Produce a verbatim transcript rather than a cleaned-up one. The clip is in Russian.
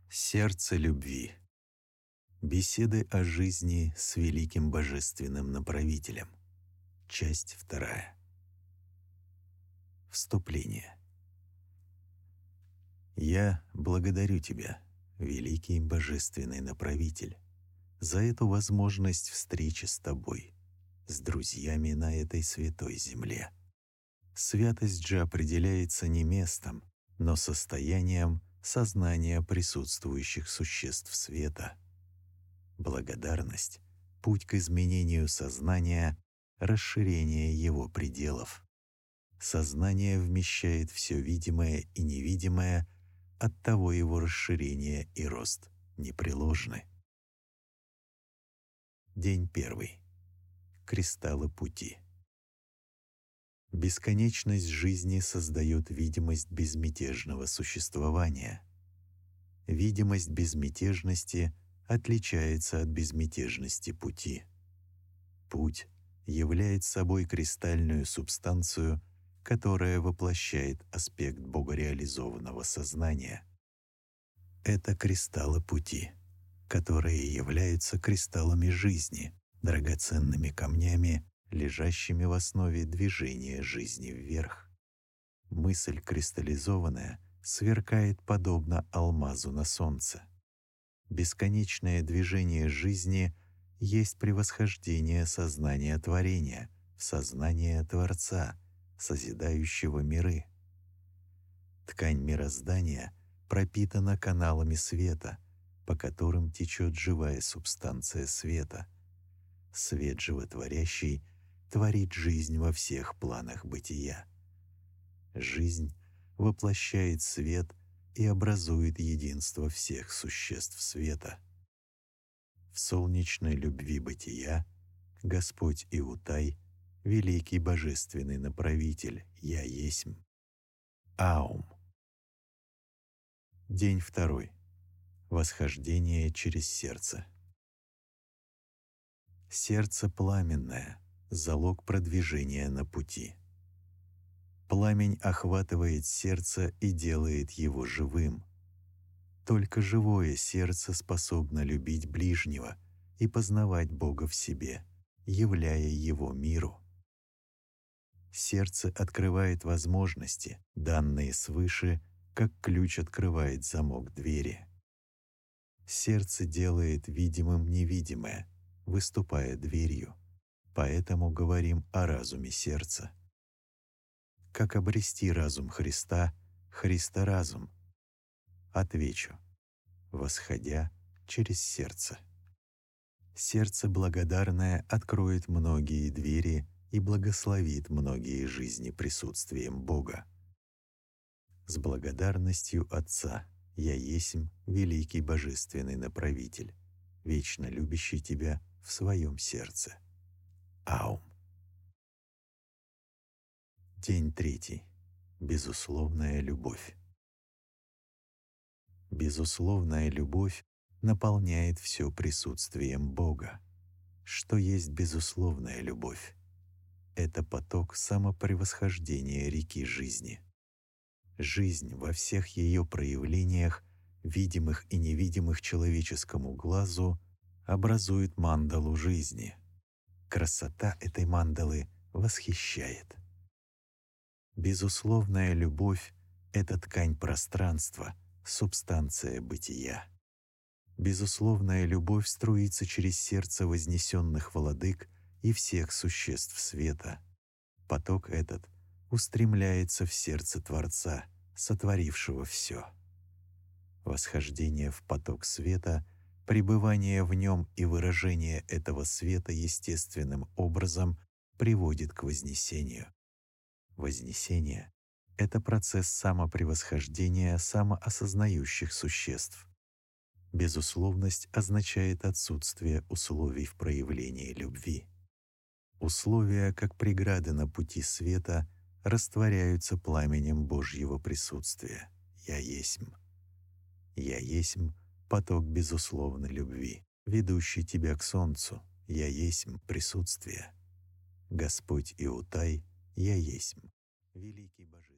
Сердце любви. Беседы о жизни с великим божественным направителем. Часть вторая. Вступление. Я благодарю Тебя, великий божественный направитель, за эту возможность встречи с Тобой, с друзьями на этой святой земле. Святость же определяется не местом, но состоянием сознания присутствующих существ света. Благодарность — путь к изменению сознания, расширение его пределов. Сознание вмещает все видимое и невидимое, оттого его расширение и рост непреложны. День первый. Кристаллы пути. Бесконечность жизни создает видимость безмятежного существования. Видимость безмятежности отличается от безмятежности пути. Путь является собой кристальную субстанцию, которая воплощает аспект богореализованного сознания. Это кристаллы пути, которые являются кристаллами жизни, драгоценными камнями, лежащими в основе движения жизни вверх. Мысль кристаллизованная сверкает подобно алмазу на солнце. Бесконечное движение жизни есть превосхождение сознания творения в сознание Творца, созидающего миры. Ткань мироздания пропитана каналами света, по которым течет живая субстанция света. Свет животворящий творит жизнь во всех планах бытия. Жизнь воплощает свет и образует единство всех существ света. В солнечной любви бытия Господь Иутай, великий божественный направитель, Я Есмь. Аум. День второй. Восхождение через сердце. Сердце пламенное — залог продвижения на пути. Пламень охватывает сердце и делает его живым. Только живое сердце способно любить ближнего и познавать Бога в себе, являя Его миру. Сердце открывает возможности, данные свыше, как ключ открывает замок двери. Сердце делает видимым невидимое, выступая дверью. Поэтому говорим о разуме сердца. Как обрести разум Христа, Христа разум? Отвечу: восходя через сердце. Сердце благодарное откроет многие двери и благословит многие жизни присутствием Бога. С благодарностью Отца Я Есмь, великий божественный направитель, вечно любящий тебя в своем сердце. Аум. День третий. Безусловная любовь. Безусловная любовь наполняет все присутствием Бога. Что есть безусловная любовь? Это поток самопревосхождения реки жизни. Жизнь во всех ее проявлениях, видимых и невидимых человеческому глазу, образует мандалу жизни. Красота этой мандалы восхищает. Безусловная любовь — это ткань пространства, субстанция бытия. Безусловная любовь струится через сердце вознесенных владык и всех существ света. Поток этот устремляется в сердце Творца, сотворившего все. Восхождение в поток света, пребывание в нем и выражение этого света естественным образом приводит к вознесению. Вознесение — это процесс самопревосхождения самоосознающих существ. Безусловность означает отсутствие условий в проявлении любви. Условия, как преграды на пути света, растворяются пламенем Божьего присутствия. Я Есмь. Я Есмь — поток безусловной любви, ведущий тебя к солнцу. Я Есмь — присутствие. Господь Иутай, Я Есмь, великий Божественный.